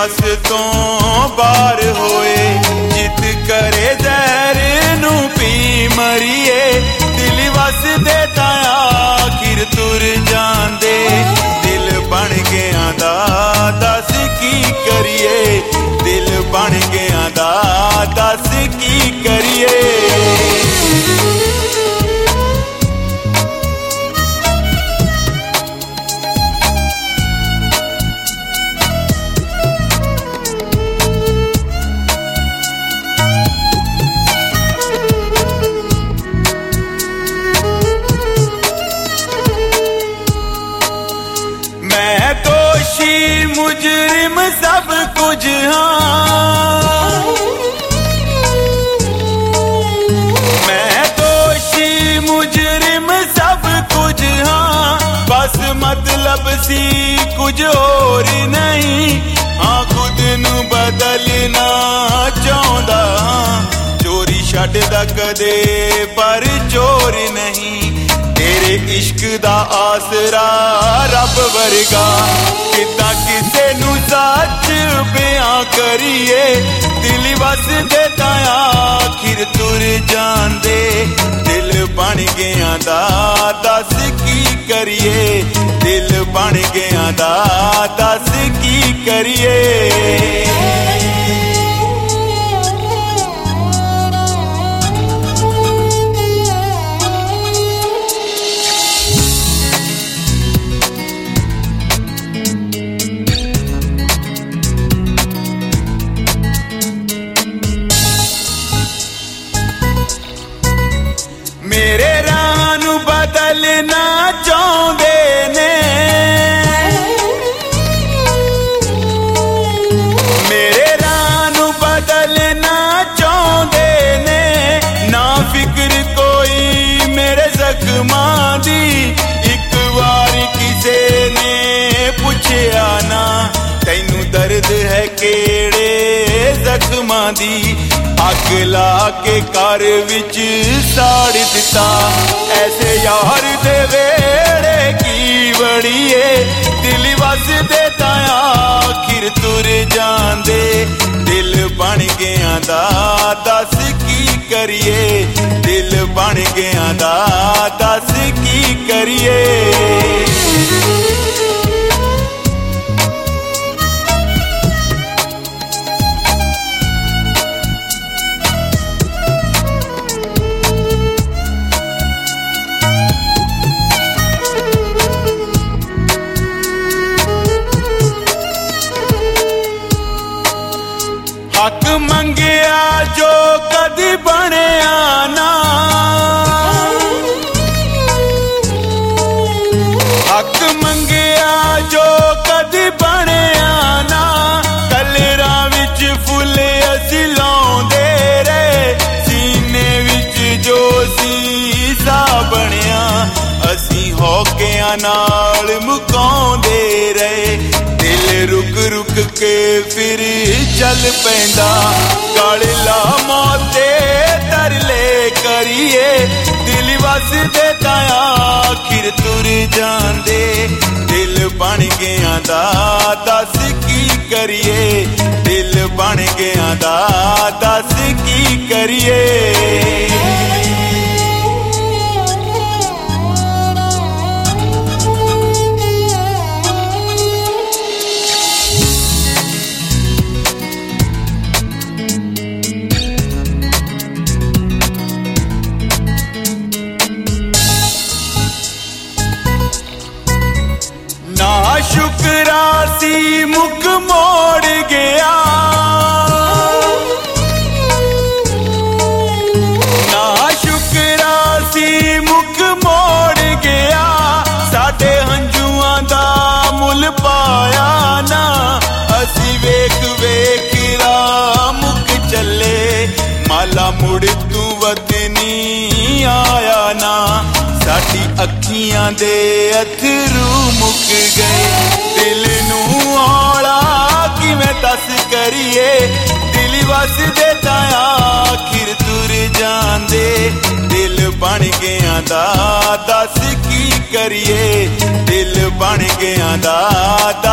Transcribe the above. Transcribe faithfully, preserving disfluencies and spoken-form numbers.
वस तो बार होए जित करे जहर नू पी मरिए दिल वस दे ताया आखिर तुर जांदे दिल बन गया दा दस की करिए दिल बन गया दा दस की करिए। मैं दोषी मुजरिम सब कुछ हाँ मैं दोषी मुजरिम सब कुछ हाँ बस मतलब सी कुछ और नहीं हाँ खुद नू बदलना चाहता हाँ चोरी छड्डदा कदे पर चोर नहीं तेरे इश्क दा आसरा रब वर्गा किता किसे नू सच बयां करिए दिल वस दे ताया आखिर तुर जांदे दिल बन गया दा दस की करिए दिल बन गया दा दस की करिए। मेरे राह नू बदलना चाहते ने मेरे राह नू बदलना चाहते ने ना फिक्र कोई मेरे जख्मां दी एक बार किसे ने पुछया ना तैनू दर्द है केड़े जख्मां दी अग ला के घर विच साड़ दिता ऐसे यार दे वेड़े की बड़ीए दिल वस दे ताया आखिर तुर जांदे दिल बन गया दा दस की करिए दिल बन गया दा दस की करिए। हक मंगिया जो कदी बनिया ना हक मंगिया जो कदी बनिया ना कलरां विच फुल असी लाउंदे रहे सीने विच जो सीसा बनिया असी होकियां नाल मुकाउंदे रहे दिल रुक रुक के फिर चल पैंदा काला मौते तरले करिए दिल वस दे ताया आखिर तुर जांदे दिल बन गया दा दस की करिए दिल बन गया दा दस की करिए। ना शुक्रासी मुख मोड़ गया ना शुक्रासी मुख मोड़ गया साडे हंजुआं दा मुल पाया ना असी वेख वेख रा मुक चले माला मुड़ तू वतनी आया ना साडी अखियां दे अथरू मुक गए दिल नू औला किवें दस करिए दिल वस दे ताया आखिर तुर जांदे दिल बन गया दा दस की करिए दिल बन गया दा